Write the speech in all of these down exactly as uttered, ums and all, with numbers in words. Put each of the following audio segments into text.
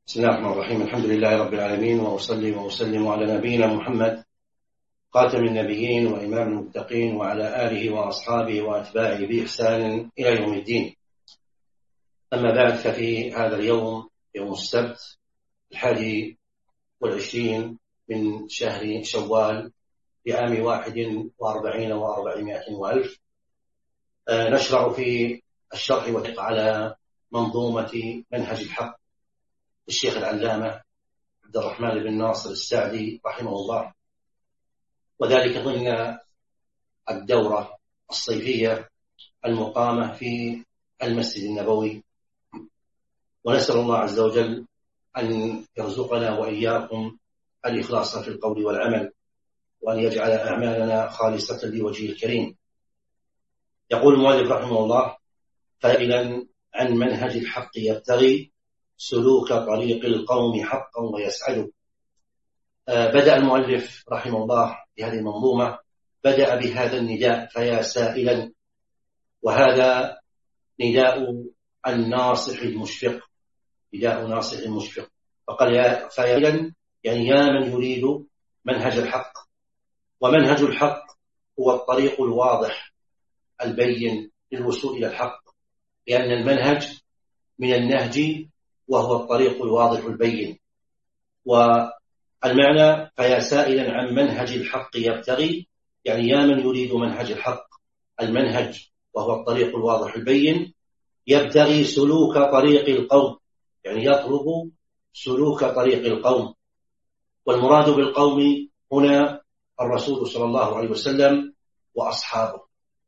بسم الله الرحمن الرحيم. الحمد لله رب العالمين، وأصلي وأسلم على نبينا محمد خاتم النبيين وإمام المتقين، وعلى آله وأصحابه وأتباعه بإحسان إلى يوم الدين. أما بعد، ففي هذا اليوم، يوم السبت الحادي والعشرين من شهر شوال لعام واحد وأربعين وأربعمائة وألف، نشرع في الشرح والتعليق على منظومة منهج الحق الشيخ العلامة عبد الرحمن بن ناصر السعدي رحمه الله، وذلك ضمن الدورة الصيفية المقامة في المسجد النبوي. ونسأل الله عز وجل أن يرزقنا وإياكم الإخلاص في القول والعمل، وأن يجعل أعمالنا خالصة لوجهه الكريم. يقول المؤلف رحمه الله: فإذا عن منهج الحق يبتغي سلوك طريق القوم حقا ويسعد. بدأ المؤلف رحمه الله بهذه المنظومة، بدأ بهذا النداء: فيا سائلا، وهذا نداء الناصح المشفق، نداء ناصح المشفق. فقال يا فيا، يعني يا من يريد منهج الحق. ومنهج الحق هو الطريق الواضح البين للوصول إلى الحق، لأن المنهج من النهج وهو الطريق الواضح البين. والمعنى فيا سائلا عن منهج الحق يبتغي، يعني يا من يريد منهج الحق، المنهج وهو الطريق الواضح البين، يبتغي سلوك طريق القوم، يعني يطلب سلوك طريق القوم. والمراد بالقوم هنا الرسول صلى الله عليه وسلم وأصحابه،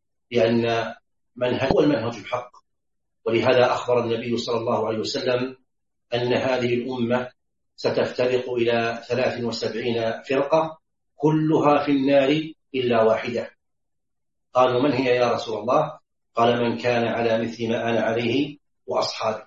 لأن منهج هو المنهج الحق. ولهذا أخبر النبي صلى الله عليه وسلم أن هذه الأمة ستفترق إلى ثلاث وسبعين فرقة كلها في النار إلا واحدة. قالوا: من هي يا رسول الله؟ قال: من كان على مثل ما أنا عليه وأصحابي.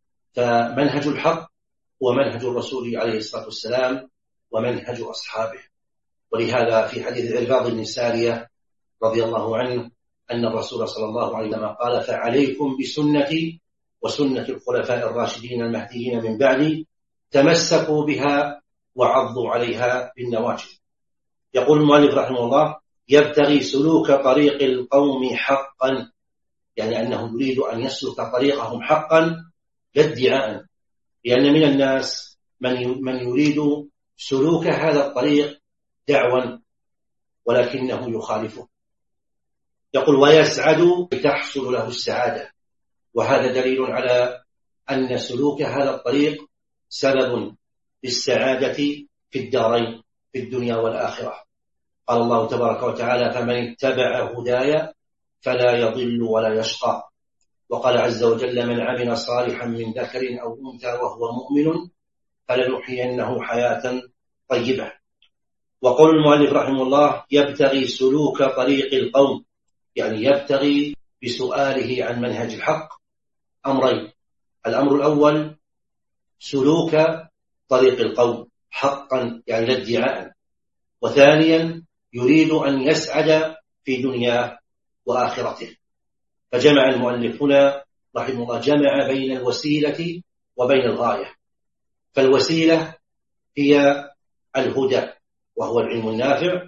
فمنهج الحق هو منهج الرسول عليه الصلاة والسلام ومنهج أصحابه. ولهذا في حديث العرباض بن سارية رضي الله عنه أن الرسول صلى الله عليه وسلم قال: فعليكم بسنتي وسنة الخلفاء الراشدين المهديين من بعدي، تمسكوا بها وعضوا عليها بالنواجذ. يقول المؤلف رحمه الله: يبتغي سلوك طريق القوم حقا، يعني أنه يريد أن يسلك طريقهم حقا لا ادعاء، لأن من الناس من من يريد سلوك هذا الطريق دعوا ولكنه يخالفه. يقول: ويسعد تحصل له السعادة. وهذا دليل على أن سلوك هذا الطريق سبب للسعادة في الدارين، في الدنيا والآخرة. قال الله تبارك وتعالى: فمن اتبع هدايا فلا يضل ولا يشقى. وقال عز وجل: من عمل صالحا من ذكر أو أنثى وهو مؤمن فلنحيينه حياة طيبة. وقول المؤلف رحمه الله: يبتغي سلوك طريق القوم، يعني يبتغي بسؤاله عن منهج الحق أمرين: الأمر الأول سلوك طريق القوم حقا، يعني لا ادعاء. وثانيا يريد أن يسعد في دنياه وآخرته. فجمع المؤلف هنا رحمه الله، جمع بين الوسيلة وبين الغاية. فالوسيلة هي الهدى وهو العلم النافع،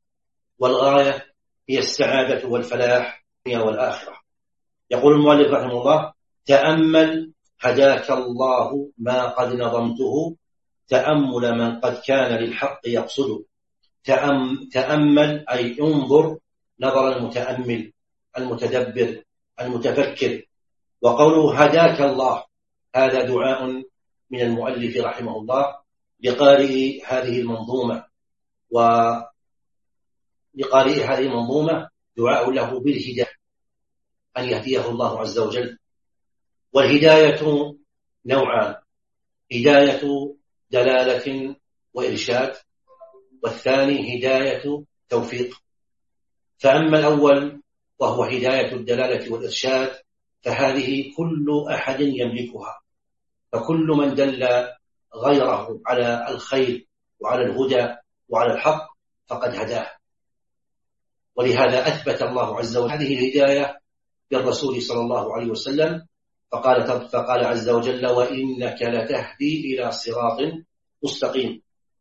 والغاية هي السعادة والفلاح في الدنيا والآخرة. يقول المؤلف رحمه الله: تأمل هداك الله ما قد نظمته، تأمل من قد كان للحق يقصد. تأم تأمل أي انظر نظر المتأمل المتدبر المتفكر. وقوله هداك الله، هذا دعاء من المؤلف رحمه الله لقارئ هذه المنظومة، ولقارئ هذه المنظومة دعاء له بالهداية، أن يهديه الله عز وجل. والهداية نوعان: هداية دلالة وإرشاد، والثاني هداية توفيق. فأما الأول وهو هداية الدلالة والإرشاد فهذه كل أحد يملكها، فكل من دل غيره على الخير وعلى الهدى وعلى الحق فقد هداه. ولهذا أثبت الله عز وجل هذه الهداية للرسول صلى الله عليه وسلم، فقال, فقال عز وجل وإنك لتهدي إلى صراط مستقيم.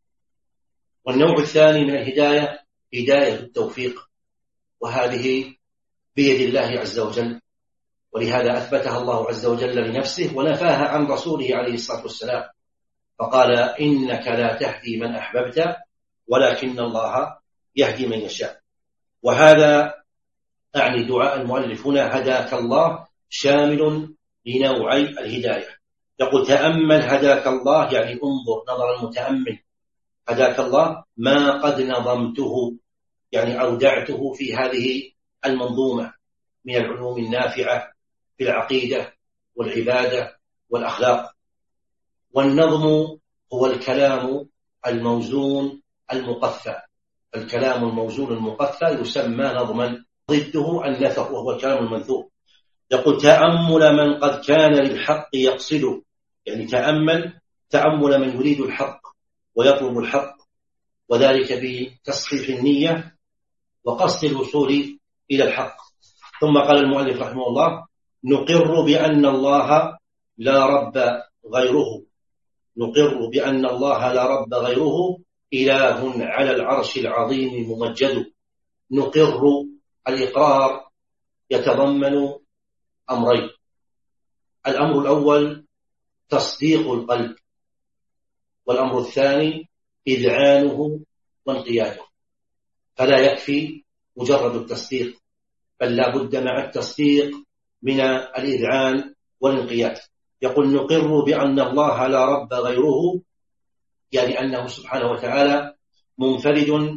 والنوع الثاني من الهداية هداية التوفيق، وهذه بيد الله عز وجل، ولهذا أثبتها الله عز وجل لنفسه ونفاها عن رسوله عليه الصلاة والسلام، فقال إنك لا تهدي من أحببت ولكن الله يهدي من يشاء. وهذا أعني دعاء المؤلف هنا هداك الله شامل لنوعي الهداية. يقول تأمل هداك الله، يعني انظر نظر المتأمل، هداك الله ما قد نظمته، يعني أودعته في هذه المنظومة من العلوم النافعة في العقيدة والعبادة والأخلاق. والنظم هو الكلام الموزون المقفى، الكلام الموزون المقفى يسمى نظما، ضده النثر وهو الكلام المنثور. يقول تأمل من قد كان للحق يقصده، يعني تأمل تأمل من يريد الحق ويطلب الحق، وذلك بتصحيح النية وقصد الوصول إلى الحق. ثم قال المؤلف رحمه الله نقر بأن الله لا رب غيره، نقر بأن الله لا رب غيره إله على العرش العظيم ممجد. نقر، الإقرار يتضمن أمرين: الأمر الأول تصديق القلب، والأمر الثاني إذعانه وانقياده. فلا يكفي مجرد التصديق، بل لا بد مع التصديق من الإذعان والانقياد. يقول نقر بأن الله لا رب غيره، يعني أنه سبحانه وتعالى منفرد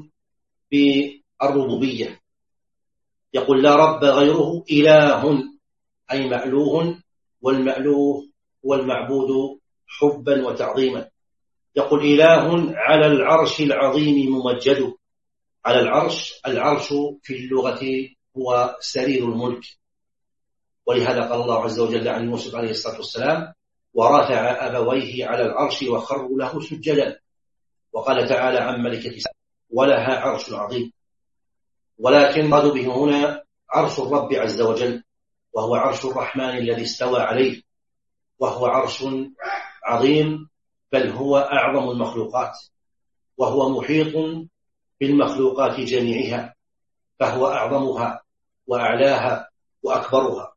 بالربوبية. يقول لا رب غيره إله أي مألوه، والمألوه هو المعبود حبا وتعظيما. يقول إله على العرش العظيم ممجد. على العرش، العرش في اللغة هو سرير الملك، ولهذا قال الله عز وجل عن يوسف عليه الصلاة والسلام ورفع أبويه على العرش وخروا له سجدا. وقال تعالى عن ملكة ولها عرش عظيم، ولكن مراد به هنا عرش الرب عز وجل، وهو عرش الرحمن الذي استوى عليه، وهو عرش عظيم، بل هو أعظم المخلوقات، وهو محيط بالمخلوقات جميعها، فهو أعظمها وأعلاها وأكبرها.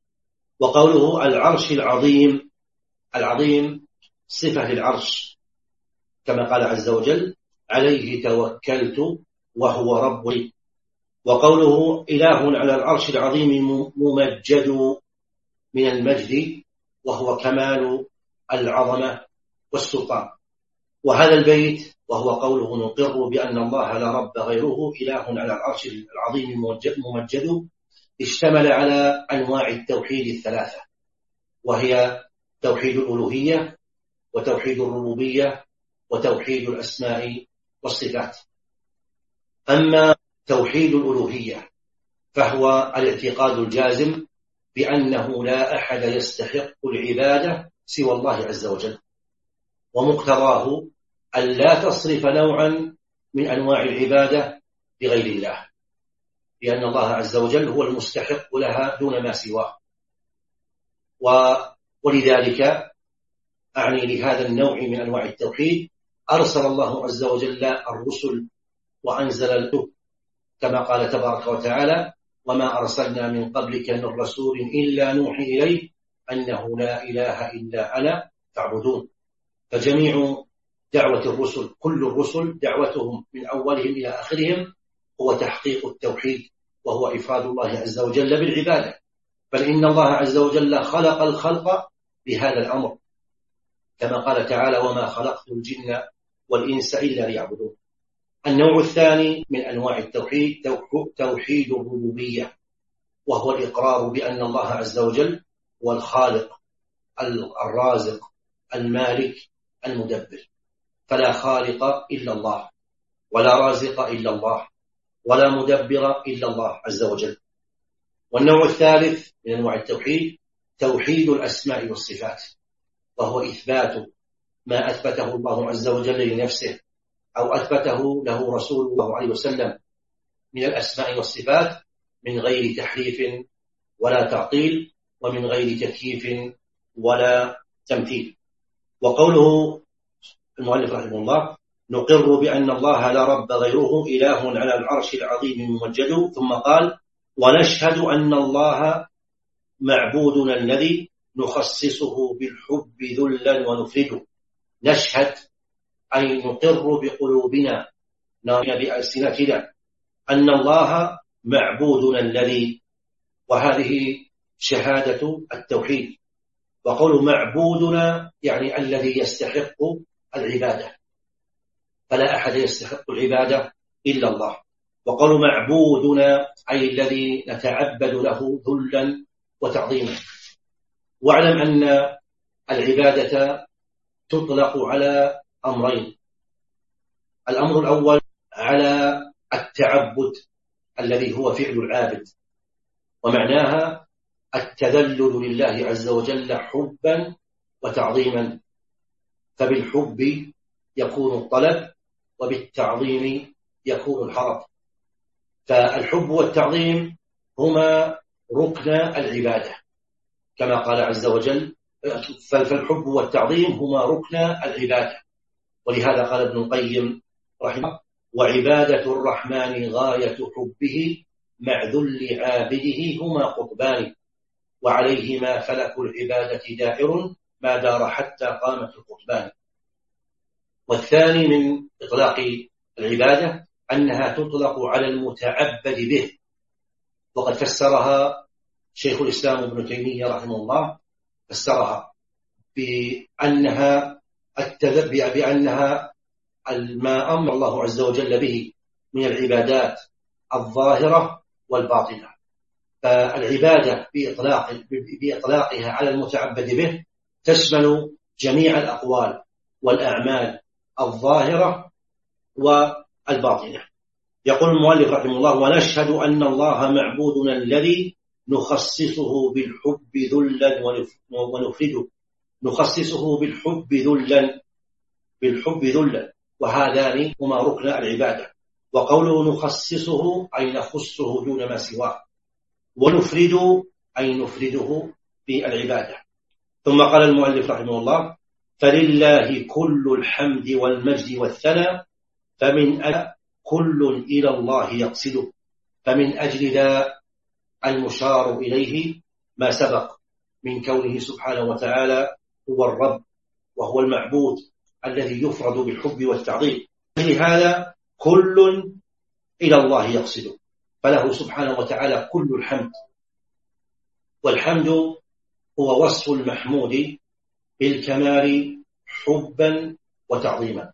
وقوله العرش العظيم، العظيم صفة للعرش، كما قال عز وجل عليه توكلت وهو ربي. وقوله إله على العرش العظيم ممجد من المجد، وهو كمال العظمة والسلطان. وهذا البيت وهو قوله نقر بأن الله لا رب غيره إله على العرش العظيم ممجد، اشتمل على أنواع التوحيد الثلاثة، وهي توحيد الألوهية وتوحيد الربوبية وتوحيد الأسماء والصفات. أما توحيد الألوهية فهو الاعتقاد الجازم بأنه لا أحد يستحق العبادة سوى الله عز وجل، ومقتضاه أن لا تصرف نوعا من أنواع العبادة لغير الله، لأن الله عز وجل هو المستحق لها دون ما سواه. ولذلك أعني لهذا النوع من أنواع التوحيد أرسل الله عز وجل الرسل وأنزل الكتب، كما قال تبارك وتعالى وما أرسلنا من قبلك من رسول إلا نوحي إليه أنه لا إله إلا أنا فاعبدون. فجميع دعوة الرسل، كل الرسل دعوتهم من أولهم إلى آخرهم هو تحقيق التوحيد، وهو إفراد الله عز وجل بالعبادة. بل إن الله عز وجل خلق الخلق بهذا الأمر، كما قال تعالى وما خلقت الجن والإنس إلا ليعبدون. النوع الثاني من أنواع التوحيد توحيد الربوبية، وهو الإقرار بأن الله عز وجل هو الخالق الرازق المالك المدبر، فلا خالق إلا الله، ولا رازق إلا الله، ولا مدبر إلا الله عز وجل. والنوع الثالث من أنواع التوحيد توحيد الأسماء والصفات، وهو إثبات ما أثبته الله عز وجل لنفسه أو أثبته له رسول الله عليه وسلم من الأسماء والصفات من غير تحريف ولا تعطيل، ومن غير تكييف ولا تمثيل. وقوله المؤلف رحمه الله: نقر بأن الله لا رب غيره إله على العرش العظيم ممجد. ثم قال: ونشهد أن الله معبودنا الذي نخصصه بالحب ذلا ونفرده. نشهد أي نقر بقلوبنا بألسنتنا أن الله معبودنا الذي، وهذه شهادة التوحيد. وقول معبودنا يعني الذي يستحق العبادة، فلا أحد يستحق العبادة إلا الله. وقول معبودنا أي الذي نتعبد له ذلا وتعظيما. واعلم أن العبادة تطلق على أمرين: الأمر الأول على التعبد الذي هو فعل العابد، ومعناها التذلل لله عز وجل حبا وتعظيما، فبالحب يكون الطلب وبالتعظيم يكون الحرف. فالحب والتعظيم هما ركن العبادة كما قال عز وجل: فالحب والتعظيم هما ركن العبادة. ولهذا قال ابن القيم رحمه: وعبادة الرحمن غاية حبه مع ذل عابده هما قطبان، وعليهما فلك العبادة دائر ما دار حتى قامت القطبان. والثاني من إطلاق العبادة أنها تطلق على المتعبد به، وقد فسرها شيخ الإسلام ابن تيمية رحمه الله، فسرها بأنها بأنها ما أمر الله عز وجل به من العبادات الظاهرة والباطنة. فالعبادة بإطلاق بإطلاقها على المتعبد به تشمل جميع الأقوال والأعمال الظاهرة والباطنة. يقول المؤلف رحمه الله: ونشهد أن الله معبودنا الذي نخصصه بالحب ذلا ونفرده. نخصصه بالحب ذلا بالحب ذلا وهذان هما ركن العبادة. وقوله نخصصه أي نخصه دون ما سواه، ونفرد أي نفرده بالعبادة. ثم قال المؤلف رحمه الله: فلله كل الحمد والمجد والثناء، فمن أجل كل إلى الله يقصده. فمن أجل ذا المشار إليه ما سبق من كونه سبحانه وتعالى هو الرب وهو المعبود الذي يفرد بالحب والتعظيم، لهذا كل إلى الله يقصده، فله سبحانه وتعالى كل الحمد. والحمد هو وصف المحمود بالكمال حبا وتعظيما.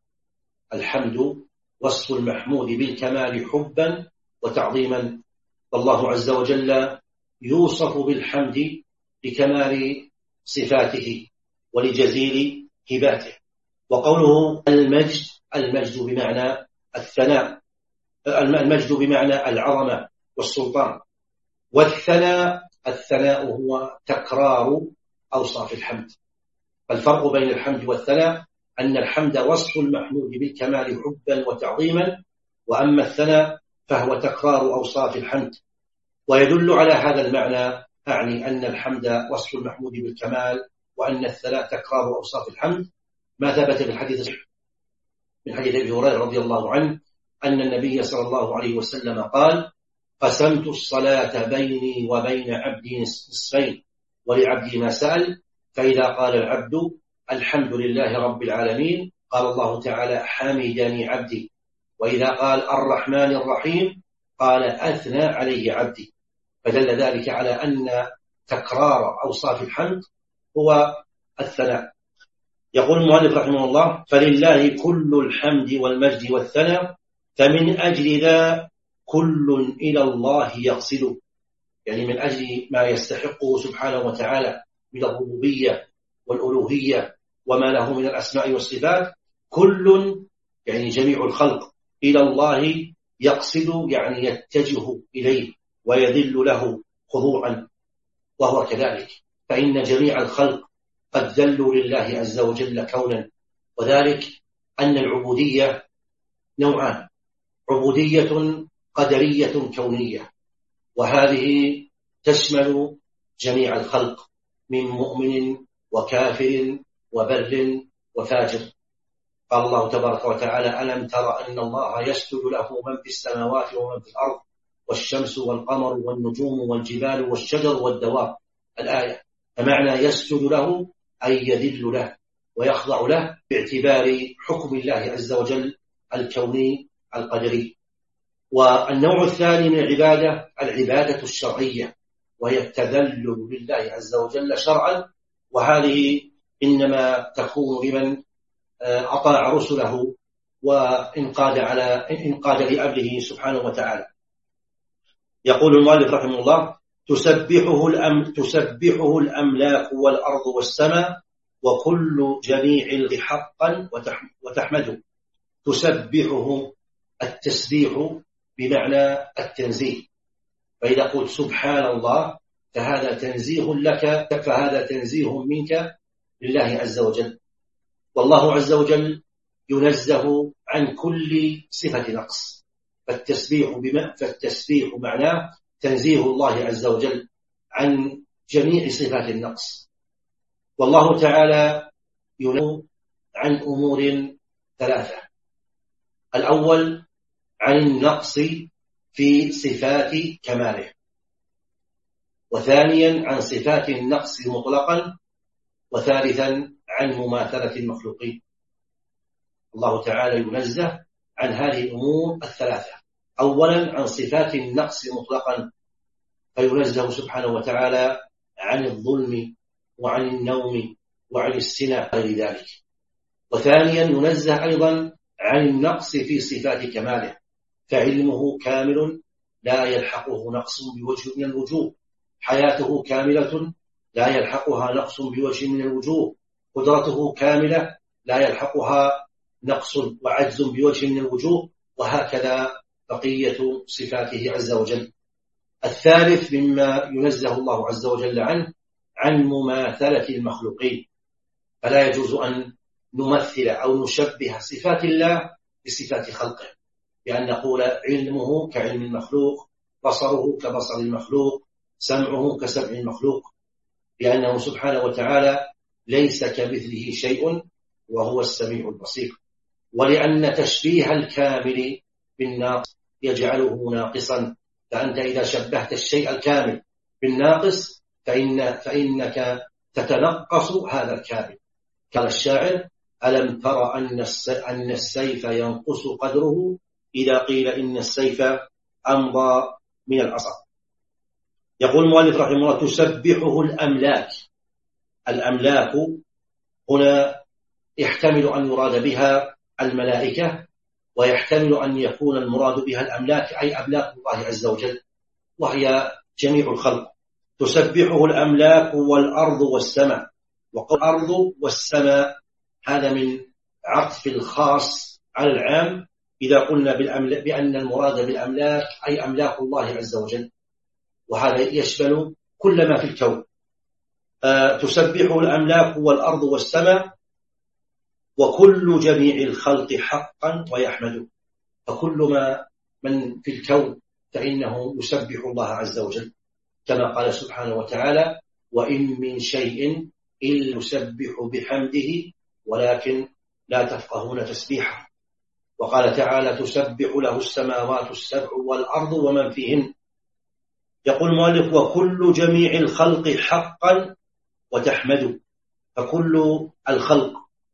الحمد وصف المحمود بالكمال حبا وتعظيما، والله عز وجل يوصف بالحمد لكمال صفاته ولجزيل هباته. وقوله المجد، المجد بمعنى الثناء، المجد بمعنى العظمة والسلطان. والثناء، الثناء هو تكرار أوصاف الحمد. فالفرق بين الحمد والثناء أن الحمد وصف المحمود بالكمال حبا وتعظيما، وأما الثناء فهو تكرار أوصاف الحمد. ويدل على هذا المعنى أعني أن الحمد وصف المحمود بالكمال وأن الثناء تكرار أوصاف الحمد ما ثبت في الحديث من حديث أبي هريرة رضي الله عنه أن النبي صلى الله عليه وسلم قال: قسمت الصلاة بيني وبين عبدي نصفين ولعبدي ما سأل، فإذا قال العبد الحمد لله رب العالمين قال الله تعالى حمدني عبدي، وإذا قال الرحمن الرحيم قال أثنى عليه عبدي. فدل ذلك على أن تكرار أوصاف الحمد هو الثناء. يقول المؤلف رحمه الله: فلله كل الحمد والمجد والثناء، فمن أجل ذا كل إلى الله يقصده، يعني من أجل ما يستحقه سبحانه وتعالى من الربوبية والألوهية وما له من الأسماء والصفات، كل يعني جميع الخلق إلى الله يقصد، يعني يتجه إليه ويذل له خضوعا. وهو كذلك، فإن جميع الخلق قد ذلوا لله عز وجل كونا، وذلك أن العبودية نوعان: عبودية قدرية كونية، وهذه تشمل جميع الخلق من مؤمن وكافر وبر وفاجر. قال الله تبارك وتعالى: ألم تر أن الله يسجد له من في السماوات ومن في الأرض والشمس والقمر والنجوم والجبال والشجر والدواب. الآية. فمعنى يسجد له أي يذل له ويخضع له باعتبار حكم الله عز وجل الكوني القدري. والنوع الثاني من العبادة العبادة الشرعية، وهي التذلل لله عز وجل شرعا، وهذه إنما تكون لمن أطاع رسله وانقاد على انقاد لأمره سبحانه وتعالى. يقول المؤلف رحمه الله: تسبحه الأم تسبحه الأملاك والأرض والسماء وكل جميع حقا وتحمده. تسبحه التسبيح بمعنى التنزيه، فإذا قلت سبحان الله فهذا تنزيه لك، فهذا تنزيه منك لله عز وجل. والله عز وجل ينزه عن كل صفة نقص، فالتسبيح بما فالتسبيح معناه تنزيه الله عز وجل عن جميع صفات النقص. والله تعالى ينزه عن أمور ثلاثة: الأول عن النقص في صفات كماله، وثانيا عن صفات النقص مطلقا، وثالثا عن مماثلة المخلوقين. الله تعالى ينزه عن هذه الأمور الثلاثة: أولا عن صفات النقص مطلقا، فينزه سبحانه وتعالى عن الظلم وعن النوم وعن السنة غير ذلك. وثانيا ينزه أيضا عن النقص في صفات كماله، فعلمه كامل لا يلحقه نقص بوجه من الوجوه، حياته كاملة لا يلحقها نقص بوجه من الوجوه، قدرته كاملة لا يلحقها نقص وعجز بوجه من الوجوه، وهكذا بقية صفاته عز وجل. الثالث مما ينزه الله عز وجل عنه عن مماثلة المخلوقين، فلا يجوز أن نمثل أو نشبه صفات الله بصفات خلقه، بأن نقول علمه كعلم المخلوق، بصره كبصر المخلوق، سمعه كسمع المخلوق، لأنه سبحانه وتعالى ليس كمثله شيء وهو السميع البصير. ولأن تشبيه الكامل بالناقص يجعله ناقصا، فأنت إذا شبهت الشيء الكامل بالناقص فإن فإنك تتنقص هذا الكامل. قال الشاعر: ألم تر أن السيف ينقص قدره إذا قيل إن السيف أمضى من العصا. يقول المؤلف رحمه الله: تسبحه الأملاك. الأملاك هنا يحتمل أن يراد بها الملائكة، ويحتمل أن يكون المراد بها الأملاك أي أملاك الله عز وجل، وهي جميع الخلق. تسبحه الأملاك والأرض والسماء. وقول الأرض والسماء هذا من عطف الخاص على العام، إذا قلنا بأن المراد بالأملاك أي أملاك الله عز وجل، وهذا يشمل كل ما في الكون. أه تسبحه الأملاك والأرض والسماء وكل جميع الخلق حقا ويحمده. فكل ما من في الكون فإنه يسبح الله عز وجل، كما قال سبحانه وتعالى: وإن من شيء إلا يسبح بحمده ولكن لا تفقهون تسبيحه. وقال تعالى: تسبح له السماوات السبع والأرض ومن فيهن. يقول المؤلف: وكل جميع الخلق حقا وتحمده. فكل الخلق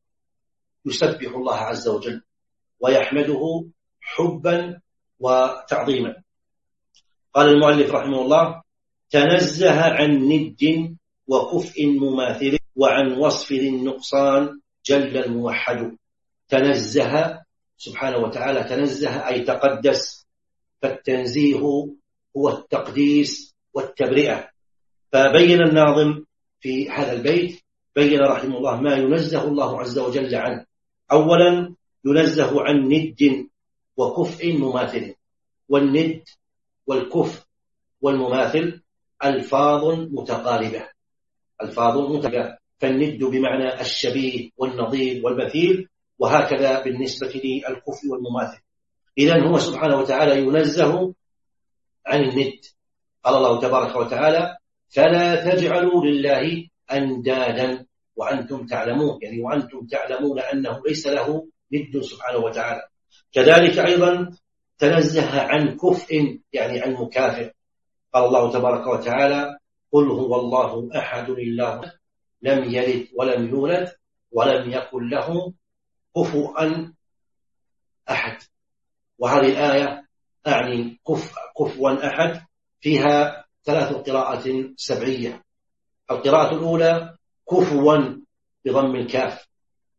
يسبح الله عز وجل ويحمده حبا وتعظيما. قال المؤلف رحمه الله: تنزه عن ند وكفء مماثل وعن وصف النقصان جل الموحد. تنزه سبحانه وتعالى، تنزه أي تقدس، فالتنزيه هو التقديس والتبرئة. فبين الناظم في هذا البيت، بين رحمه الله ما ينزه الله عز وجل عنه. أولا ينزه عن ند وكفء مماثل، والند والكفء والمماثل ألفاظ متقاربة، ألفاظ متقاربة، فالند بمعنى الشبيه والنظير والمثيل، وهكذا بالنسبة للكفء والمماثل. إذن هو سبحانه وتعالى ينزه عن الند. قال الله تبارك وتعالى: فلا تجعلوا لله أندادا وأنتم تعلمون، يعني وأنتم تعلمون أنه ليس له ند سبحانه وتعالى. كذلك أيضا تنزه عن كفء، يعني عن مكافئ. قال الله تبارك وتعالى: قل هو الله أحد الله لم يلد ولم يولد ولم يكن له كفوا أحد. وهذه الآية أعني كفوا أحد فيها ثلاث قراءات سبعية. القراءة الأولى كفوا بضم الكاف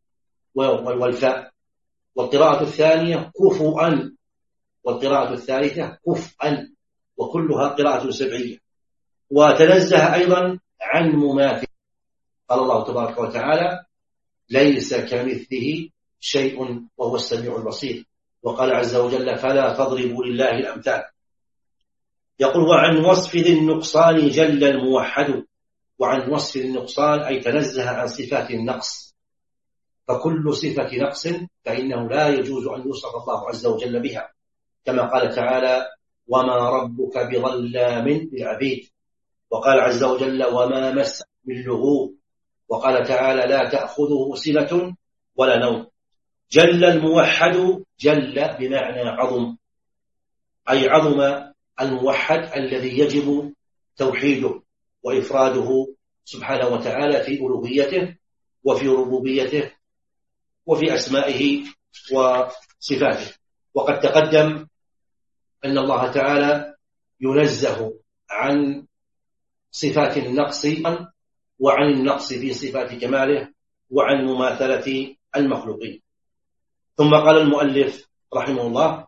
والفاء، والقراءة الثانية كفوا، والقراءة الثالثة كفءا، وكلها قراءة سبعية. وتنزه أيضا عن مماثل. قال الله تبارك وتعالى: ليس كمثله شيء وهو السميع البصير. وقال عز وجل: فلا تضربوا لله الأمثال. يقول: وعن وصف ذي النقصان جل الموحد. وعن وصف النقصان أي تنزه عن صفات النقص، فكل صفة نقص فإنه لا يجوز أن يوصف الله عز وجل بها، كما قال تعالى: وما ربك بظلام للعبيد. وقال عز وجل: وما مس من لغوب. وقال تعالى: لا تأخذه سنة ولا نوم. جل الموحد، جل بمعنى عظم، أي عظم الموحد الذي يجب توحيده وإفراده سبحانه وتعالى في ألوهيته وفي ربوبيته وفي أسمائه وصفاته. وقد تقدم أن الله تعالى ينزه عن صفات النقص وعن النقص في صفات كماله وعن مماثلة المخلوقين. ثم قال المؤلف رحمه الله: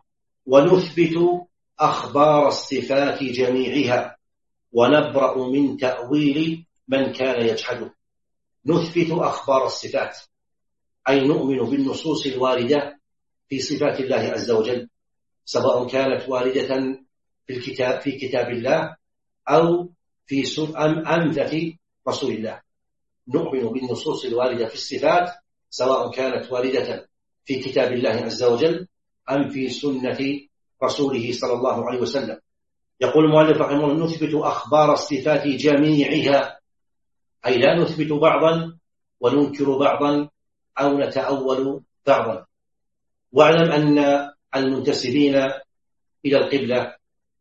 ونثبت أخبار الصفات جميعها ونبرأ من تأويل من كان يجحده. نثبت أخبار الصفات أي نؤمن بالنصوص الواردة في صفات الله عز وجل، سواء كانت واردة في الكتاب في كتاب الله أو في أنفة رسول الله. نؤمن بالنصوص الواردة في الصفات سواء كانت واردة في كتاب الله عز وجل أم في سنة رسوله صلى الله عليه وسلم. يقول المؤلف رحمه الله: نثبت أخبار الصفات جميعها، أي لا نثبت بعضا وننكر بعضا أو نتأول بعضا. واعلم أن المنتسبين إلى القبلة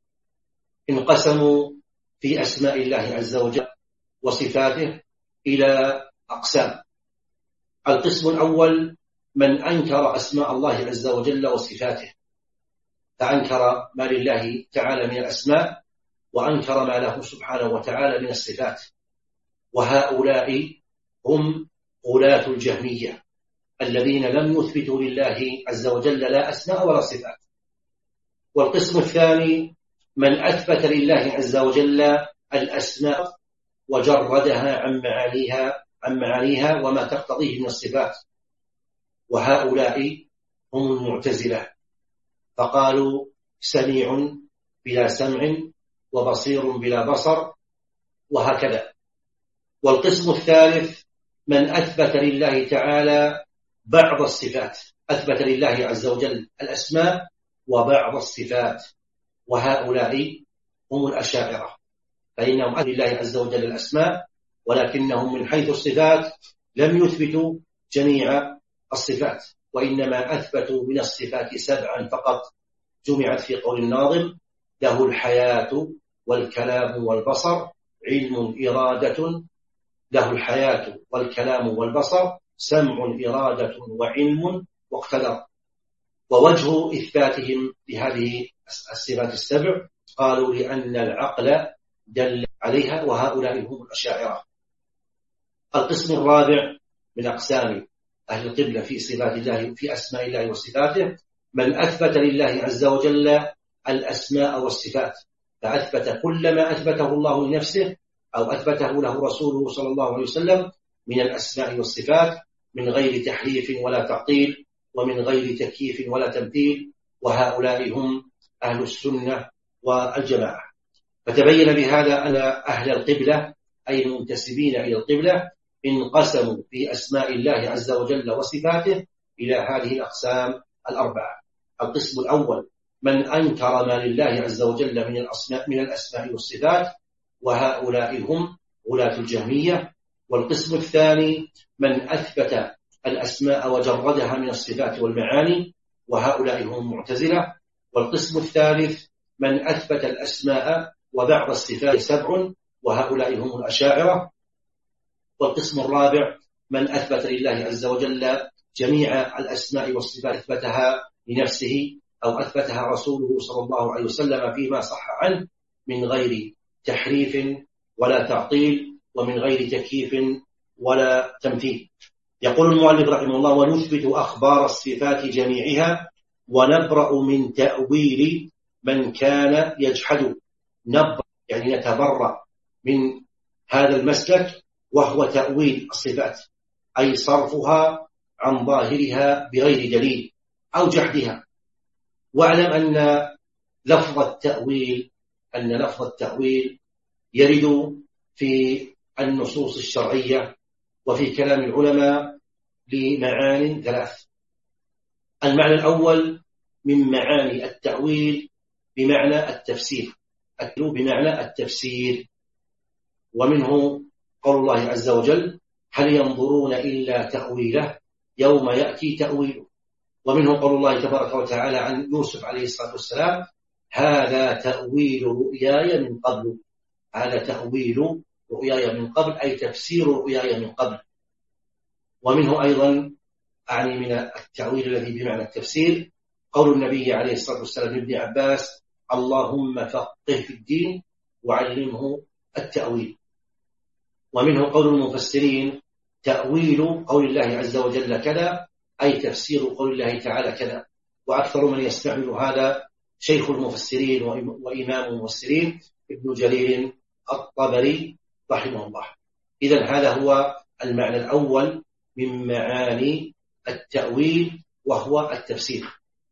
انقسموا في أسماء الله عز وجل وصفاته إلى أقسام. القسم الأول من أنكر أسماء الله عز وجل وصفاته، فأنكر ما لله تعالى من الأسماء وأنكر ما له سبحانه وتعالى من الصفات، وهؤلاء هم غلاة الجهمية الذين لم يثبتوا لله عز وجل لا أسماء ولا صفات. والقسم الثاني من أثبت لله عز وجل الأسماء وجردها عن معانيها عن معانيها وما تقتضيه من الصفات، وهؤلاء هم المعتزلة، فقالوا سميع بلا سمع وبصير بلا بصر وهكذا. والقسم الثالث من أثبت لله تعالى بعض الصفات، أثبت لله عز وجل الأسماء وبعض الصفات، وهؤلاء هم الأشاعرة، فإنهم أثبتوا لله عز وجل الأسماء ولكنهم من حيث الصفات لم يثبتوا جميع الصفات، وإنما أثبتوا من الصفات سبعا فقط جمعت في قول الناظم: له الحياة والكلام والبصر علم إرادة، له الحياة والكلام والبصر سمع إرادة وعلم واقتدر. ووجه إثباتهم لهذه الصفات السبع قالوا لأن العقل دل عليها، وهؤلاء هم الأشاعرة. القسم الرابع من أقسام أهل القبلة في صفات الله في أسماء الله وصفاته من أثبت لله عز وجل الأسماء والصفات، فأثبت كل ما أثبته الله لنفسه أو أثبته له رسوله صلى الله عليه وسلم من الأسماء والصفات من غير تحريف ولا تعطيل ومن غير تكييف ولا تمثيل، وهؤلاء هم أهل السنة والجماعة. فتبين بهذا أن أهل القبلة أي المنتسبين إلى القبلة انقسموا في أسماء الله عز وجل وصفاته إلى هذه الأقسام الأربعة. القسم الأول من أنكر ما لله عز وجل من الأسماء من الأسماء والصفات وهؤلاء هم غلاة الجهمية. والقسم الثاني من أثبت الأسماء وجردها من الصفات والمعاني، وهؤلاء هم المعتزلة. والقسم الثالث من أثبت الأسماء وبعض الصفات سبع، وهؤلاء هم الأشاعرة. والقسم الرابع من أثبت لله عز وجل جميع الأسماء والصفات أثبتها لنفسه أو أثبتها رسوله صلى الله عليه وسلم فيما صح عنه من غير تحريف ولا تعطيل ومن غير تكييف ولا تمثيل. يقول المؤلف رحمه الله: ونثبت أخبار الصفات جميعها ونبرأ من تأويل من كان يجحد. نبرأ يعني نتبرأ من هذا المسلك، وهو تأويل الصفات، أي صرفها عن ظاهرها بغير دليل أو جحدها. واعلم أن لفظ التأويل أن لفظ التأويل يرد في النصوص الشرعية وفي كلام العلماء لمعان ثلاث. المعنى الأول من معاني التأويل بمعنى التفسير، بمعنى التفسير، ومنه قول الله عز وجل: هل ينظرون إلا تأويله يوم يأتي تأويله. ومنه قول الله تبارك وتعالى عن يوسف عليه الصلاة والسلام: هذا تأويل رؤياي من قبل. هذا تأويل رؤياي من قبل أي تفسير رؤياي من قبل. ومنه أيضا أعني من التأويل الذي بمعنى التفسير قول النبي عليه الصلاة والسلام لابن عباس: اللهم فقه في الدين وعلمه التأويل. ومنه قول المفسرين: تأويل قول الله عز وجل كذا أي تفسير قول الله تعالى كذا. وأكثر من يستعمل هذا شيخ المفسرين وإمام المفسرين ابن جرير الطبري رحمه الله. إذن هذا هو المعنى الأول من معاني التأويل وهو التفسير.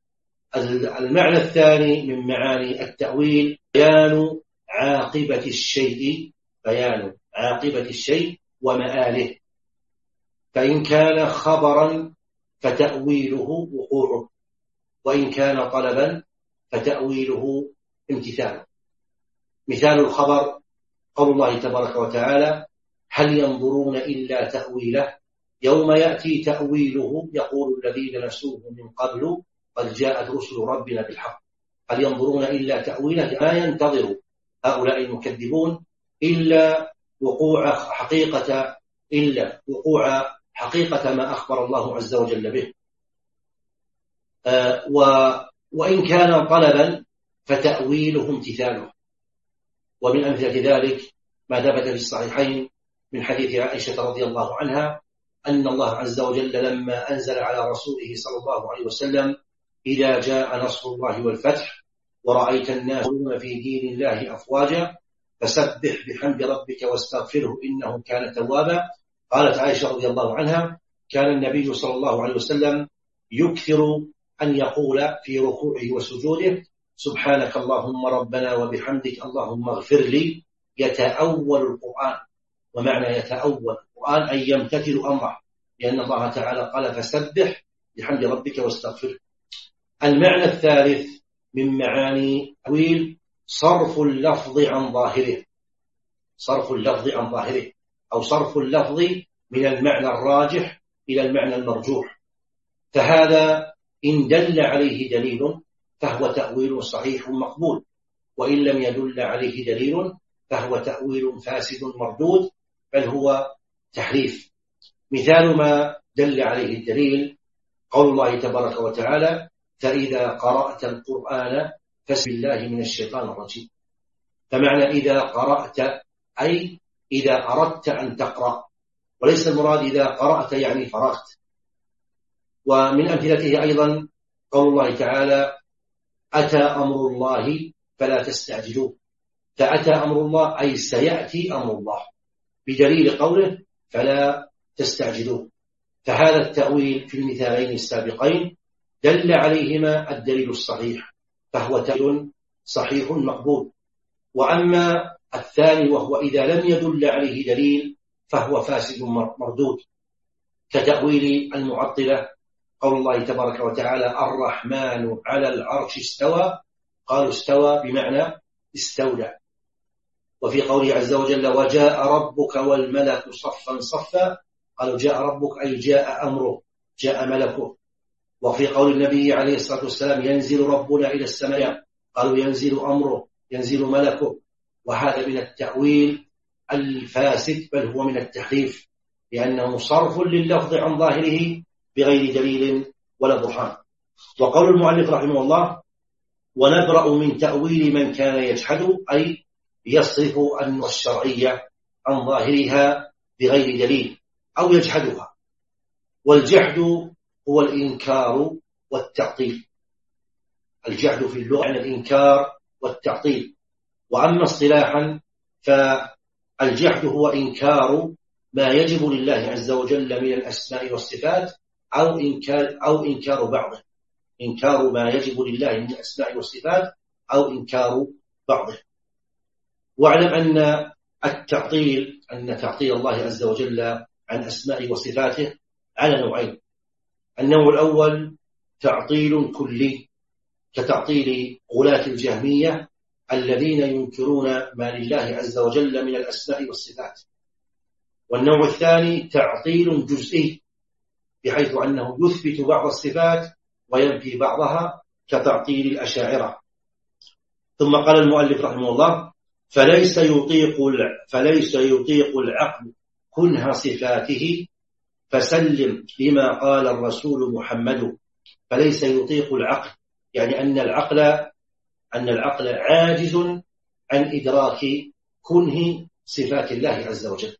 المعنى الثاني من معاني التأويل بيان عاقبة الشيء بيان عاقبة الشيء ومآله. فإن كان خبرا فتأويله وقوعه، وإن كان طلبا فتأويله امتثاله. مثال الخبر قول الله تبارك وتعالى: هل ينظرون إلا تأويله يوم يأتي تأويله يقول الذين نسوه من قبل قد جاءت رسل ربنا بالحق. هل ينظرون إلا تأويله ما ينتظر هؤلاء المكذبون إلا وقوع حقيقة إلا وقوع حقيقة ما أخبر الله عز وجل به. آه و وإن كان طلبا فتأويله امتثاله. ومن أمثلة ذلك ما ثبت في الصحيحين من حديث عائشة رضي الله عنها أن الله عز وجل لما أنزل على رسوله صلى الله عليه وسلم: إذا جاء نصر الله والفتح ورأيت الناس يدخلون في دين الله أفواجا فسبح بحمد ربك واستغفره إنه كان توابا. قالت عائشة رضي الله عنها: كان النبي صلى الله عليه وسلم يكثر أن يقول في ركوعه وسجوده: سبحانك اللهم ربنا وبحمدك اللهم اغفر لي. يتأول القرآن، ومعنى يتأول القرآن أي يمتثل أمره، لأن الله تعالى قال: فسبح بحمد ربك واستغفره. المعنى الثالث من معاني التأويل صرف اللفظ عن ظاهره صرف اللفظ عن ظاهره أو صرف اللفظ من المعنى الراجح إلى المعنى المرجوح. فهذا إن دل عليه دليل فهو تأويل صحيح مقبول، وإن لم يدل عليه دليل فهو تأويل فاسد مردود، بل هو تحريف. مثال ما دل عليه الدليل قول الله تبارك وتعالى: فإذا قرأت القرآن فاستعذ بالله من الشيطان الرجيم. فمعنى إذا قرأت أي إذا أردت أن تقرأ، وليس المراد إذا قرأت يعني فرغت. ومن أمثلته أيضا قول الله تعالى: أتى أمر الله فلا تستعجلوه. فأتى أمر الله أي سيأتي أمر الله، بدليل قوله فلا تستعجلوه. فهذا التأويل في المثالين السابقين دل عليهما الدليل الصحيح، فهو تأويل صحيح مقبول. وأما الثاني وهو إذا لم يدل عليه دليل فهو فاسد مردود، كتأويل المعطلة قول الله تبارك وتعالى: الرحمن على العرش استوى. قالوا استوى بمعنى استولى. وفي قوله عز وجل وجاء ربك والملك صفا صفا، قالوا جاء ربك أي جاء أمره، جاء ملكه. وفي قول النبي عليه الصلاة والسلام ينزل ربنا إلى السماء، قالوا ينزل أمره، ينزل ملكه. وهذا من التأويل الفاسد، بل هو من التحريف، لأنه صرف لللفظ عن ظاهره بغير دليل ولا برهان. وقول المؤلف رحمه الله ونبرأ من تأويل من كان يجحد، أي يصرف النصوص الشرعية عن ظاهرها بغير دليل أو يجحدها. والجحد هو الإنكار والتعطيل. الجحد في اللغة عن الإنكار والتعطيل. وأما اصطلاحا فالجحد هو إنكار ما يجب لله عز وجل من الأسماء والصفات، أو إنكار, أو إنكار بعضه، إنكار ما يجب لله من الأسماء والصفات أو إنكار بعضه. واعلم أن التعطيل أن تعطيل الله عز وجل عن أسماء وصفاته على نوعين. النوع الأول تعطيل كلي كتعطيل غلاة الجهمية الذين ينكرون ما لله عز وجل من الأسماء والصفات. والنوع الثاني تعطيل جزئي بحيث أنه يثبت بعض الصفات وينفي بعضها كتعطيل الأشاعرة. ثم قال المؤلف رحمه الله فليس يطيق فليس يطيق العقل كنه صفاته فسلم لما قال الرسول محمد. فليس يطيق العقل، يعني أن العقل أن العقل عاجز عن إدراك كنه صفات الله عز وجل.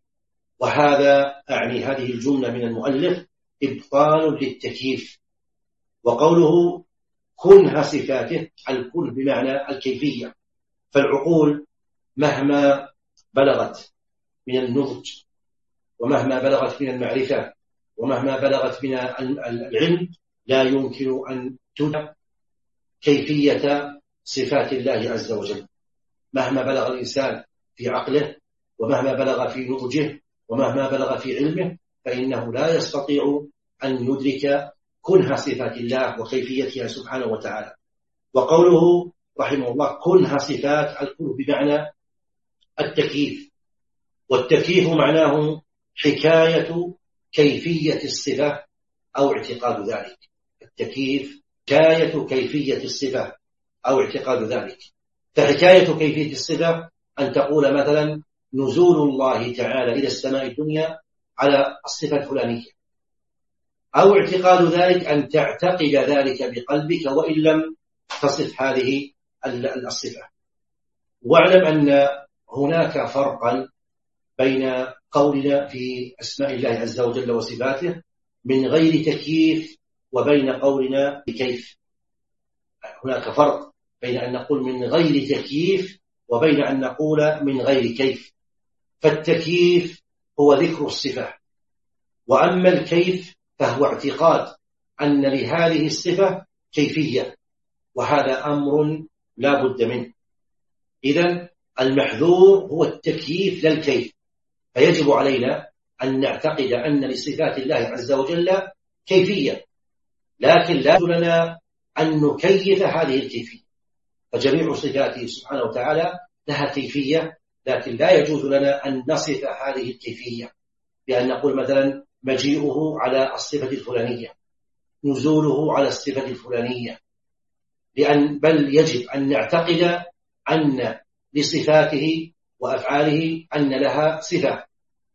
وهذا أعني هذه الجملة من المؤلف إبطال للتكييف. وقوله كنه صفاته، الكنه بمعنى الكيفية. فالعقول مهما بلغت من النضج ومهما بلغت من المعرفة ومهما بلغت من العلم لا يمكن أن تدرك كيفية صفات الله عز وجل. مهما بلغ الإنسان في عقله ومهما بلغ في نضجه ومهما بلغ في علمه فإنه لا يستطيع أن يدرك كنه صفات الله وكيفيتها سبحانه وتعالى. وقوله رحمه الله كنه صفات، الكنه بمعنى التكييف. والتكييف معناه حكاية كيفية الصفة أو اعتقاد ذلك. التكييف حكاية كيفية الصفة أو اعتقاد ذلك. فحكاية كيفية الصفة أن تقول مثلا نزول الله تعالى إلى السماء الدنيا على الصفة الفلانية، أو اعتقاد ذلك أن تعتقد ذلك بقلبك وإن لم تصف هذه الصفة. واعلم أن هناك فرقا بين قولنا في أسماء الله عز وجل وصفاته من غير تكييف وبين قولنا بكيف. هناك فرق بين أن نقول من غير تكييف وبين أن نقول من غير كيف. فالتكييف هو ذكر الصفة، وأما الكيف فهو اعتقاد أن لهذه الصفة كيفية، وهذا أمر لا بد منه. إذن المحذور هو التكييف لا الكيف. فيجب علينا أن نعتقد أن لصفات الله عز وجل كيفية، لكن لا يجوز لنا أن نكيف هذه الكيفية. فجميع صفاته سبحانه وتعالى لها كيفية، لكن لا يجوز لنا أن نصف هذه الكيفية بأن نقول مثلا مجيئه على الصفة الفلانية، نزوله على الصفة الفلانية، لأن بل يجب أن نعتقد أن لصفاته وأفعاله أن لها صفة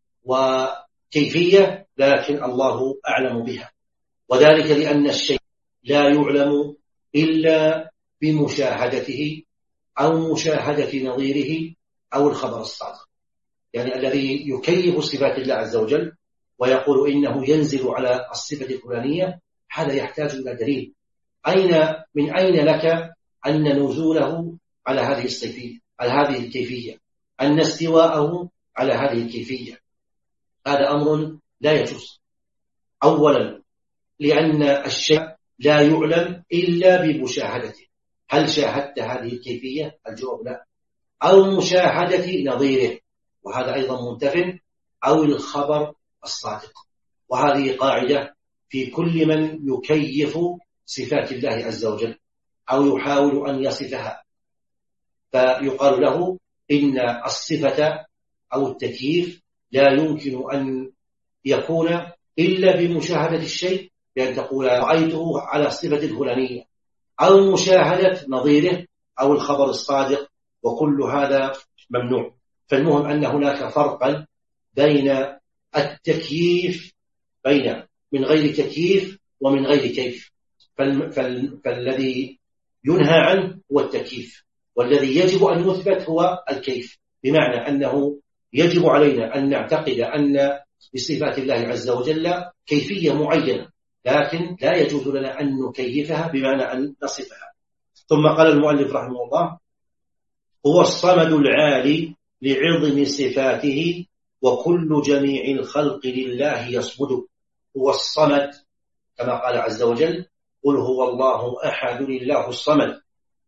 وكيفية، لكن الله أعلم بها. وذلك لأن الشيء لا يعلم إلا بمشاهدته أو مشاهدة نظيره أو الخبر الصادق. يعني الذي يكيف صفات الله عز وجل ويقول إنه ينزل على الصفة الفلانية، هذا يحتاج إلى دليل. أين من أين لك أن نزوله على هذه الصفية على هذه الكيفية، أن استواءه على هذه الكيفية؟ هذا أمر لا يجوز. أولا لأن الشيء لا يعلم إلا بمشاهدته. هل شاهدت هذه الكيفية؟ الجواب لا. أو مشاهدة نظيره، وهذا أيضا منتف، أو الخبر الصادق. وهذه قاعدة في كل من يكيف صفات الله عز وجل أو يحاول أن يصفها، فيقال له إن الصفة أو التكييف لا يمكن أن يكون إلا بمشاهدة الشيء، بأن تقول رأيته على الصفة الفلانية، أو مشاهدة نظيره، أو الخبر الصادق، وكل هذا ممنوع. فالمهم أن هناك فرقا بين التكييف بين من غير تكييف ومن غير كيف. فال فال فالذي ينهى عنه هو التكييف، والذي يجب أن يثبت هو الكيف، بمعنى أنه يجب علينا أن نعتقد أن لصفات الله عز وجل كيفية معينة، لكن لا يجوز لنا أن نكيفها بمعنى أن نصفها. ثم قال المؤلف رحمه الله: هو الصمد العالي لعظم صفاته، وكل جميع الخلق لله يصمد. هو الصمد كما قال عز وجل: قل هو الله أحد الله الصمد.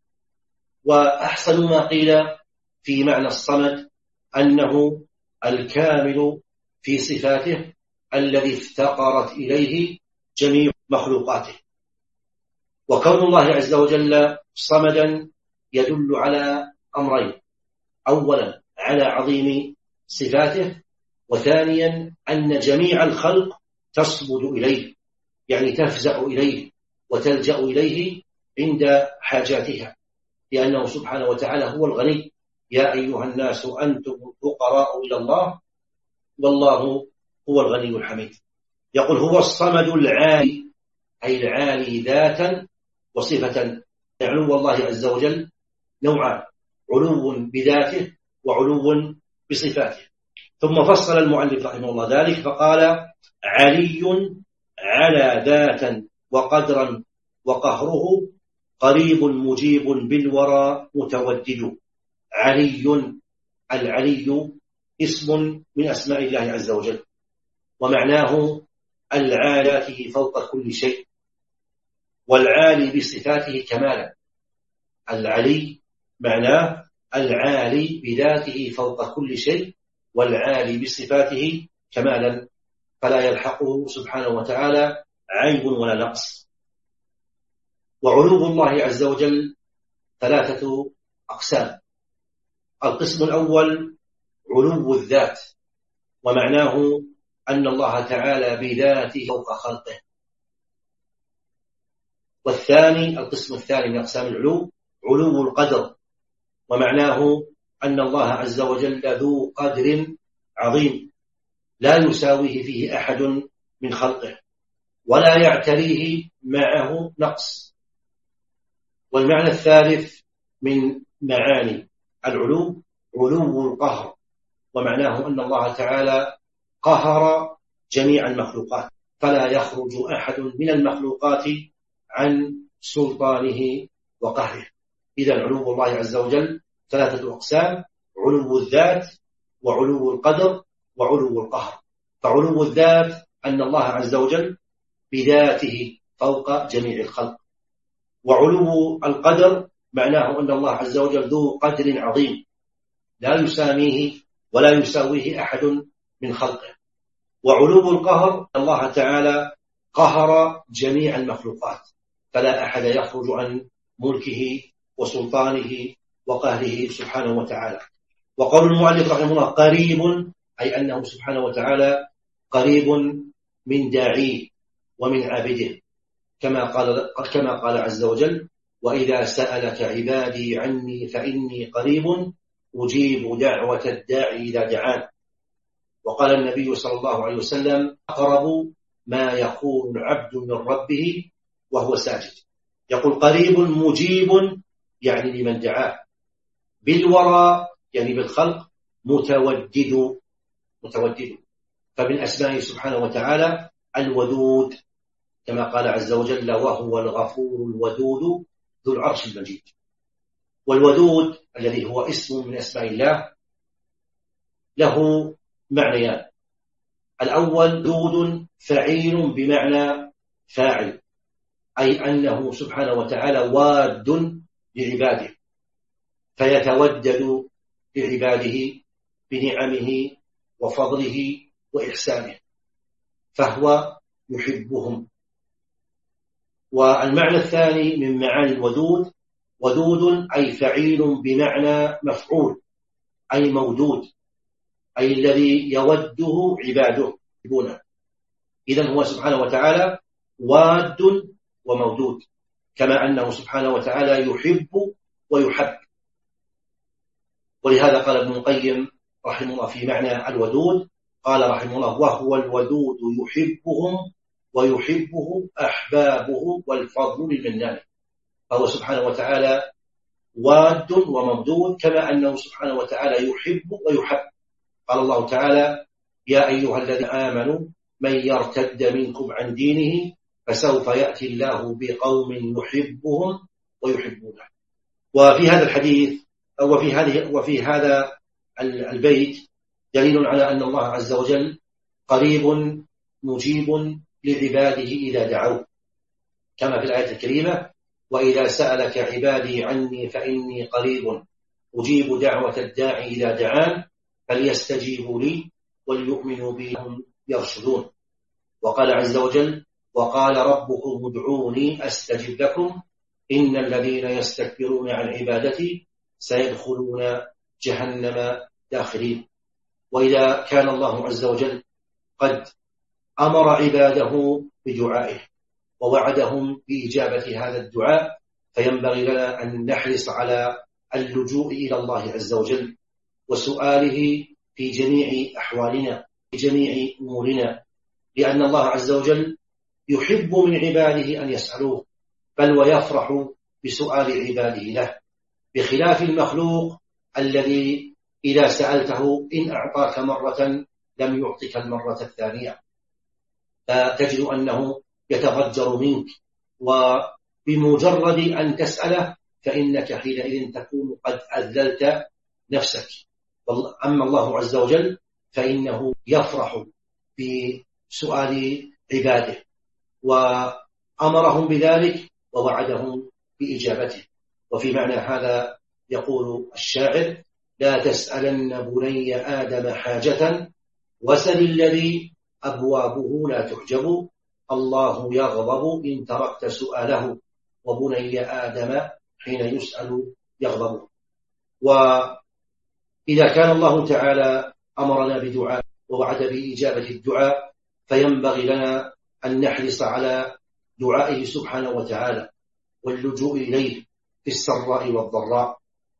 وأحسن ما قيل في معنى الصمد أنه الكامل في صفاته الذي افتقرت إليه جميع مخلوقاته. وكون الله عز وجل صمدا يدل على أمرين: أولا على عظيم صفاته، وثانيا أن جميع الخلق تصمد إليه، يعني تفزع إليه وتلجأ إليه عند حاجاتها، لأنه سبحانه وتعالى هو الغني. يا أيها الناس أنتم الفقراء إلى الله والله هو الغني الحميد. يقول: هو الصمد العالي، أي العالي ذاتا وصفة. علو الله عز وجل نوعان: علو بذاته وعلو بصفاته. ثم فصل المؤلف رحمه الله ذلك فقال: علي على ذاتا وقدرا وقهره، قريب مجيب بالورى متودد. علي، العلي اسم من أسماء الله عز وجل، ومعناه العالي فوق كل شيء، والعالي بصفاته كمالا. العلي معناه العالي بذاته فوق كل شيء، والعالي بصفاته كمالا، فلا يلحقه سبحانه وتعالى عيب ولا نقص. وعلو الله عز وجل ثلاثة أقسام: القسم الأول علو الذات، ومعناه أن الله تعالى بذاته فوق خلقه. والثاني القسم الثاني من أقسام العلو علو القدر، ومعناه أن الله عز وجل ذو قدر عظيم لا يساويه فيه أحد من خلقه، ولا يعتريه معه نقص. والمعنى الثالث من معاني العلو علو القهر، ومعناه أن الله تعالى قهر جميع المخلوقات، فلا يخرج أحد من المخلوقات عن سلطانه وقهره. إذن علو الله عز وجل ثلاثة أقسام: علو الذات وعلو القدر وعلو القهر. فعلو الذات أن الله عز وجل بذاته فوق جميع الخلق، وعلو القدر معناه أن الله عز وجل ذو قدر عظيم لا يساميه ولا يساويه أحد من خلقه. وعلو القهر الله تعالى قهر جميع المخلوقات، فلا أحد يخرج عن ملكه وسلطانه وقهره سبحانه وتعالى. وقول المؤلف رحمه الله قريب، أي أنه سبحانه وتعالى قريب من داعيه ومن عابده، كما قال كما قال عز وجل: وإذا سألك عبادي عني فإني قريب أجيب دعوة الداعي إذا دعان. وقال النبي صلى الله عليه وسلم: أقرب ما يكون العبد من ربه وهو ساجد. يقول قريب مجيب يعني لمن دعاه، بالورى يعني بالخلق، متودد متودد فمن أسمائه سبحانه وتعالى الودود، كما قال عز وجل: وهو الغفور الودود ذو العرش المجيد. والودود الذي هو اسم من أسماء الله له معنيان: الأول دود فعيل بمعنى فاعل، أي أنه سبحانه وتعالى واد لعباده، فيتودد لعباده بنعمه وفضله وإحسانه، فهو يحبهم. والمعنى الثاني من معاني الودود ودود أي فعيل بمعنى مفعول، أي مودود، أي الذي يوده عباده يحبونه. إذن هو سبحانه وتعالى واد ومودود، كما أنه سبحانه وتعالى يحب ويحب. ولهذا قال ابن القيم رحمه الله في معنى الودود، قال رحمه الله: وهو الودود يحبهم ويحبه أحبابه والفضل للمنان. فهو سبحانه وتعالى واد ومودود، كما أنه سبحانه وتعالى يحب ويحب. قال الله تعالى: يا أيها الذين آمنوا من يرتد منكم عن دينه فسوف يأتي الله بقوم يحبهم ويحبونه. وفي هذا الحديث وفي هذه وفي هذا البيت دليل على أن الله عز وجل قريب مجيب لعباده إذا دعوا، كما في الآية الكريمة: وإذا سألك عبادي عني فإني قريب أجيب دعوة الداعي إذا دعان فليستجيبوا لي وليؤمنوا بي هم يرشدون. وقال عز وجل: وقال ربكم ادعوني أستجب لكم إن الذين يستكبرون عن عبادتي سيدخلون جهنم داخلين. وإذا كان الله عز وجل قد أمر عباده بدعائه ووعدهم بإجابة هذا الدعاء، فينبغي لنا أن نحرص على اللجوء إلى الله عز وجل وسؤاله في جميع أحوالنا في جميع أمورنا، لأن الله عز وجل يحب من عباده أن يسألوه، بل ويفرح بسؤال عباده له، بخلاف المخلوق الذي إذا سألته إن أعطاك مرة لم يعطك المرة الثانية، فتجد أنه يتضجر منك، وبمجرد أن تسأله فإنك حينئذ تكون قد أذللت نفسك. أما الله عز وجل فإنه يفرح بسؤال عباده وأمرهم بذلك ووعدهم بإجابته. وفي معنى هذا يقول الشاعر: لا تسألن بني آدم حاجة وسل الذي أبوابه لا تحجب، الله يغضب إن تركت سؤاله وبني آدم حين يسأل يغضب. وإذا كان الله تعالى أمرنا بدعاء ووعد بإجابة الدعاء، فينبغي لنا أن نحرص على دعائه سبحانه وتعالى واللجوء إليه في السراء والضراء،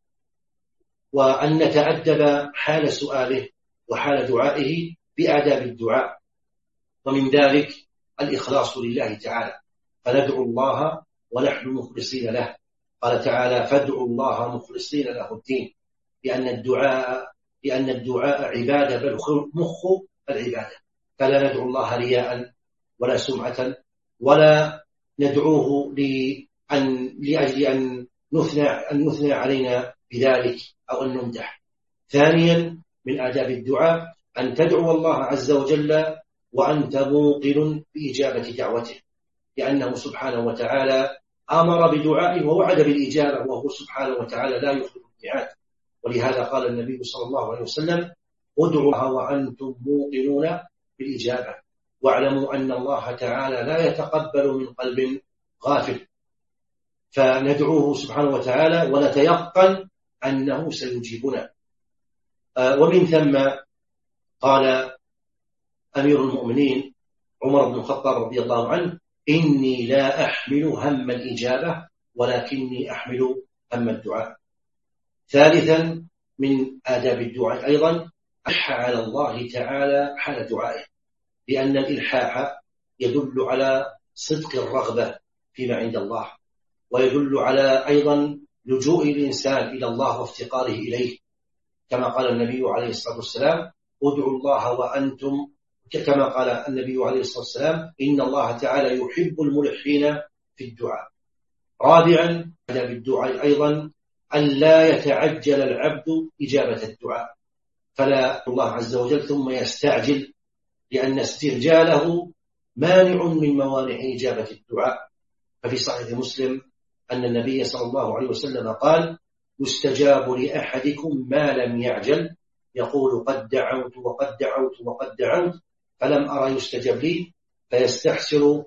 وأن نتأدب حال سؤاله وحال دعائه بآداب الدعاء، ومن ذلك الإخلاص لله تعالى، فندعو الله ونحن مخلصين له. قال تعالى: فادعوا الله مخلصين له الدين، لأن الدعاء لأن الدعاء عبادة، بل مخ العبادة، فلا ندعو الله رياء ولا سمعة، ولا ندعوه لأن لأجل أن نثنى أن نثنى علينا بذلك أو أن نمدح. ثانيا من آداب الدعاء أن تدعو الله عز وجل وأنت موقن بإجابة دعوته، لأنه سبحانه وتعالى أمر بدعائه ووعد بالإجابة، وهو سبحانه وتعالى لا يخلف الميعاد. ولهذا قال النبي صلى الله عليه وسلم: ادعوا الله وأنتم موقنون بالإجابة، واعلموا أن الله تعالى لا يتقبل من قلب غافل، فندعوه سبحانه وتعالى ونتيقن أنه سيجيبنا. ومن ثم قال أمير المؤمنين عمر بن الخطاب رضي الله عنه: إني لا أحمل هم الإجابة ولكني أحمل هم الدعاء. ثالثا من آداب الدعاء أيضا ألح على الله تعالى حال دعائه، لأن الإلحاح يدل على صدق الرغبة فيما عند الله، ويدل على أيضا لجوء الإنسان إلى الله وافتقاره إليه، كما قال النبي عليه الصلاة والسلام: ادعوا الله وأنتم كما قال النبي عليه الصلاة والسلام: إن الله تعالى يحب الملحين في الدعاء. رابعا آداب الدعاء أيضا أن لا يتعجل العبد إجابة الدعاء، فلا الله عز وجل ثم يستعجل، لأن استعجاله مانع من موانع إجابة الدعاء. ففي صحيح مسلم أن النبي صلى الله عليه وسلم قال: يستجاب لأحدكم ما لم يعجل، يقول: قد دعوت وقد دعوت وقد دعوت فلم أرى يستجب لي، فيستحسر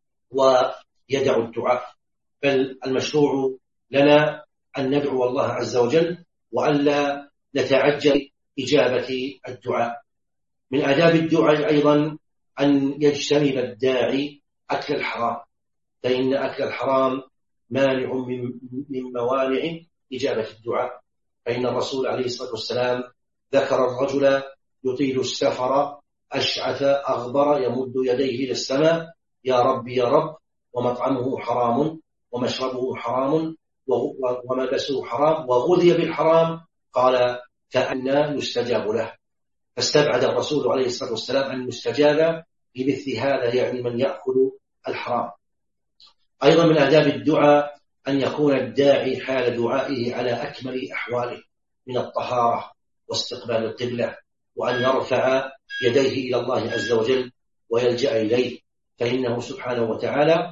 ويدع الدعاء. بل المشروع لنا أن ندعو الله عز وجل وألا نتعجل إجابة الدعاء. من آداب الدعاء أيضا أن يجتنب الداعي أكل الحرام، فإن أكل الحرام مانع من موانع إجابة الدعاء. فإن الرسول عليه الصلاة والسلام ذكر الرجل يطيل السفر أشعث أغبر يمد يديه إلى السماء يا رب يا رب، ومطعمه حرام ومشربه حرام وملبسه حرام وغذي بالحرام، قال فأنى يستجاب له. فاستبعد الرسول عليه الصلاة والسلام أن يستجاب بمثل هذا، يعني من يأكل الحرام. أيضا من آداب الدعاء أن يكون الداعي حال دعائه على أكمل أحواله من الطهارة واستقبال القبلة، وأن يرفع يديه إلى الله عز وجل ويلجأ إليه، فإنه سبحانه وتعالى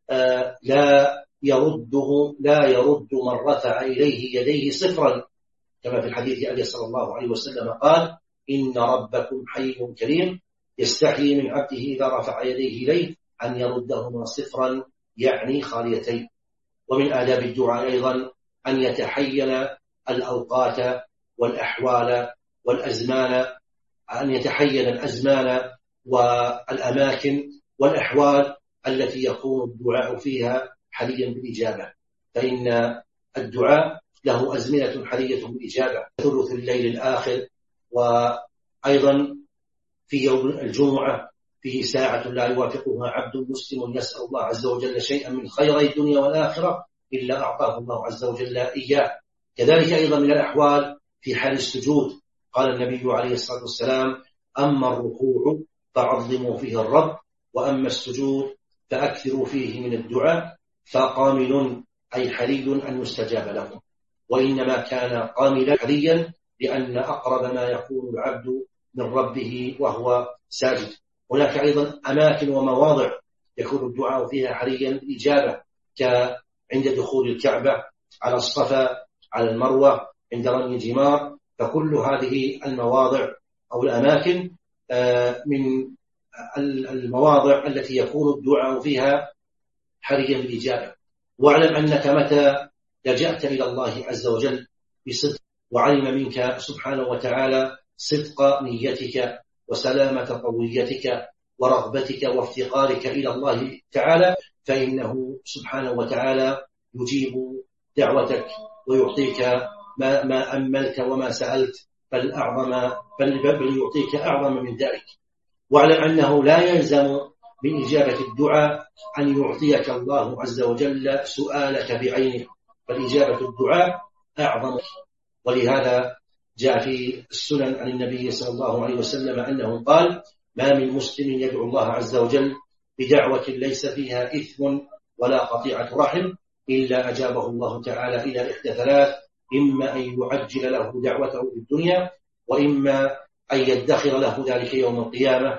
لا يرده لا يرد من رفع إليه يديه صفرا، كما في الحديث أبي صلى الله عليه وسلم قال إن ربكم حي كريم يستحيي من عبده إذا رفع يديه إليه أن يردهما صفرا، يعني خاليتين. ومن آداب الدعاء أيضا أن يتحين الأوقات والأحوال والأزمان، أن يتحين الأزمان والأماكن والأحوال التي يكون الدعاء فيها حريا بالإجابة، فإن الدعاء له أزمنة حرية بالإجابة، ثلث الليل الآخر، وأيضا في يوم الجمعة فيه ساعة لا يوافقها عبد مسلم يسأل الله عز وجل شيئا من خيري الدنيا والآخرة إلا أعطاه الله عز وجل إياه. كذلك أيضا من الأحوال في حال السجود، قال النبي عليه الصلاة والسلام أما الركوع فعظموا فيه الرب، وأما السجود فأكثروا فيه من الدعاء، فقامل أي حري أن يستجاب لهم. وإنما كان قاملا حريا لأن أقرب ما يكون العبد من ربه وهو ساجد. هناك أيضا أماكن ومواضع يكون الدعاء فيها حريا بالإجابة، كعند دخول الكعبة، على الصفا، على المروة، عند رمي الجمار، فكل هذه المواضع أو الأماكن من المواضع التي يكون الدعاء فيها حريا بالإجابة. واعلم أنك متى لجأت إلى الله عز وجل بصدق وعلم منك سبحانه وتعالى صدق نيتك وسلامة طويتك ورغبتك وافتقارك إلى الله تعالى، فإنه سبحانه وتعالى يجيب دعوتك ويعطيك ما, ما أملت وما سألت، بل, أعظم بل, بل يعطيك أعظم من ذلك. واعلم أنه لا يلزم من إجابة الدعاء أن يعطيك الله عز وجل سؤالك بعينه، فالإجابة الدعاء أعظم. ولهذا جاء في السنن عن النبي صلى الله عليه وسلم أنه قال ما من مسلم يدعو الله عز وجل بدعوة ليس فيها إثم ولا قطيعة رحم إلا أجابه الله تعالى إلى إحدى ثلاث، إما أن يعجل له دعوته في الدنيا، وإما أن يدخر له ذلك يوم القيامة،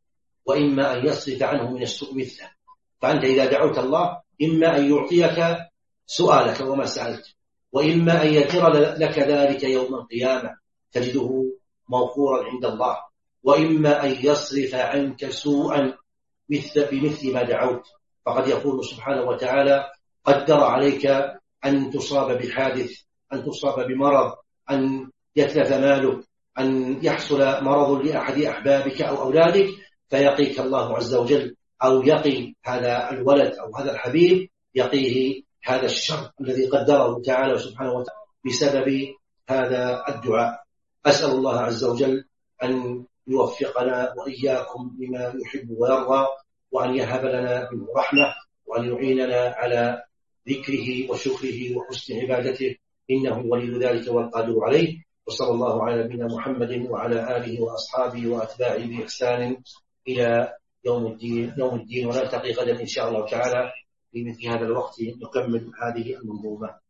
وإما أن يصرف عنه من السوء مثله. فأنت إذا دعوت الله إما أن يعطيك سؤالك وما سألت، وإما أن يغفر لك ذلك يوم القيامة تجده موفورا عند الله، وإما أن يصرف عنك سوءا بمثل ما دعوت. فقد يكون سبحانه وتعالى قدر عليك أن تصاب بحادث، أن تصاب بمرض، أن يتلف مالك، أن يحصل مرض لأحد أحبابك أو أولادك، فيقيك الله عز وجل، أو يقي هذا الولد أو هذا الحبيب يقيه هذا الشر الذي قدره تعالى سبحانه وتعالى بسبب هذا الدعاء. أسأل الله عز وجل أن يوفقنا وإياكم لما يحب ويرضى، وأن يهب لنا منه رحمة، وأن يعيننا على ذكره وشكره وحسن عبادته، إنه ولي ذلك والقادر عليه. وصلى الله على نبينا محمد وعلى آله وأصحابه وأتباعه بإحسان إلى يوم الدين يوم الدين ونلتقي غدا إن شاء الله تعالى في مثل هذا الوقت نكمل هذه المنظومة.